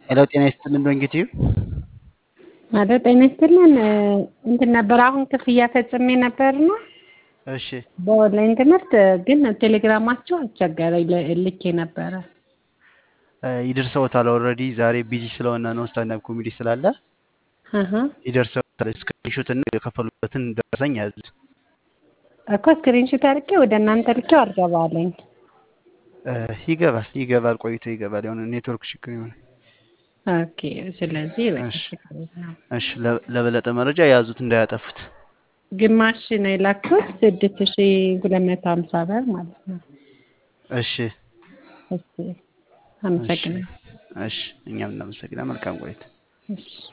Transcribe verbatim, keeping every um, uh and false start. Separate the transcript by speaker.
Speaker 1: ሄሎ ጤና ይስጥልን በእንግዲህ
Speaker 2: አረ ጤና ይስጥልን እንትን ነበር አሁን ክፍያ ፈጽሜ ነበርና
Speaker 1: እሺ
Speaker 2: በኦንላይን ትምህርት ግን ቴሌግራማቸው አስቸገረኝ ልኬ ነበረ
Speaker 1: ይደርሰውታል ኦልሬዲ ዛሬ ቢዚ ስለሆነ ነው ስታንድ አፕ ኮሜዲ ስላለ
Speaker 2: አሃ
Speaker 1: ይደርሰውታል ስክሪንሾት እና የከፈሉበትን ደረሰኝ ያዝ
Speaker 2: እኮ ስክሪንሾት አድርጌ ወደ እናንተ ልኬው አልገባለኝ
Speaker 1: ይገባል ይገባል ቆይቶ ይገባል የሆነ ኔትወርክ ችግር ይሆናል
Speaker 2: ኦኬ ስለዚህ
Speaker 1: እሺ ለበለጠ መረጃ ያዙት እንዳያጠፉት
Speaker 2: ግማሽ ነው የላኩት ስድስት ሺህ ሁለት መቶ ሃምሳ ብር ማለት ነው
Speaker 1: እሺ
Speaker 2: እሺ አመሰግናለሁ
Speaker 1: እሺ እኛም እናመሰግናለን መልካም ቆይታ
Speaker 2: እሺ